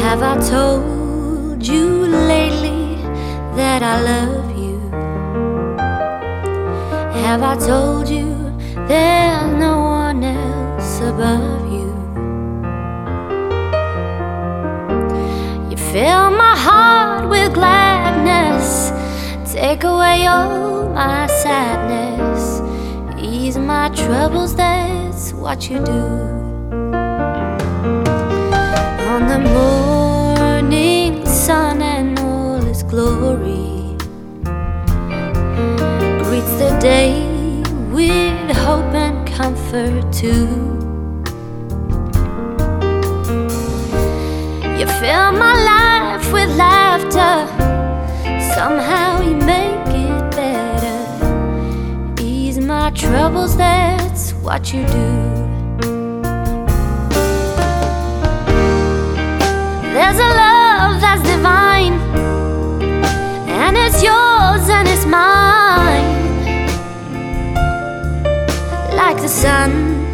Have I told you lately that I love you? Have I told you there's no one else above you? You fill my heart with gladness, take away all my sadness, ease my troubles, that's what you do. On the morning sun and all its glory greets the day with hope and comfort too. You fill my life with laughter, somehow you make it better, ease my troubles, that's what you do. There's a love that's divine, and it's yours and it's mine, like the sun.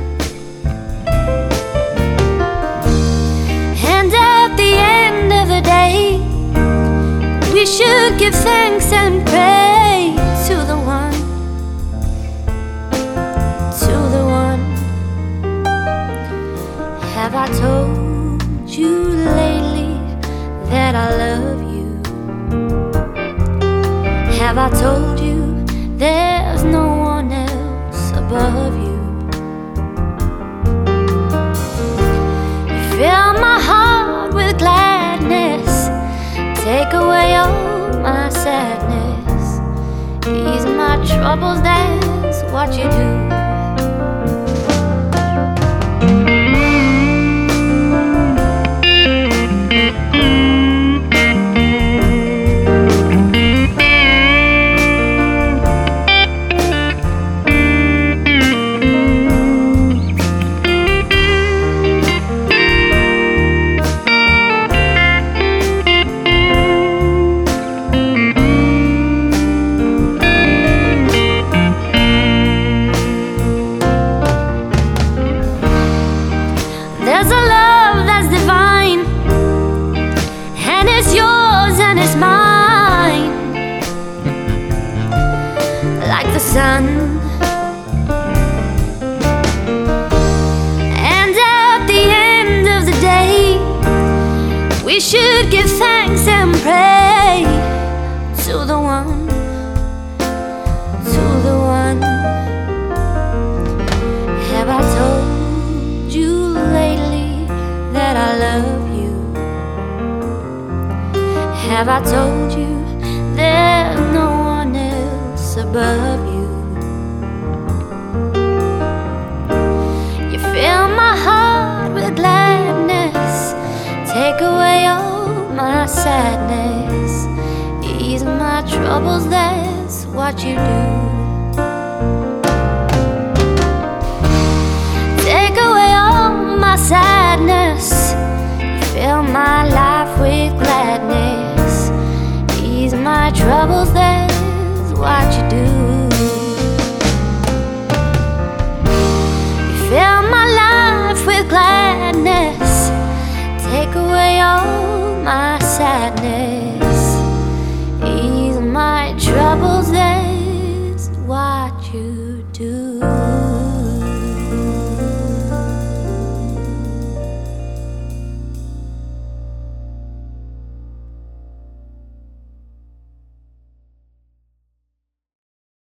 And at the end of the day, we should give thanks and pray to the one, to the one. Have I told you lately that I love you? Have I told you there's no one else above you? You fill my heart with gladness, take away all my sadness, ease my troubles, that's what you do. There's a love that's divine, and it's yours and it's mine, like the sun. And at the end of the day, we should give thanks and pray to the one, to the one. Have I told you lately that I love you? Have I told you there's no one else above you? You fill my heart with gladness, take away all my sadness, ease my troubles, that's what you do. Take away all my sadness, fill my life with gladness, ease my troubles, that's what you do. You fill my life with gladness, take away all my sadness, ease my troubles.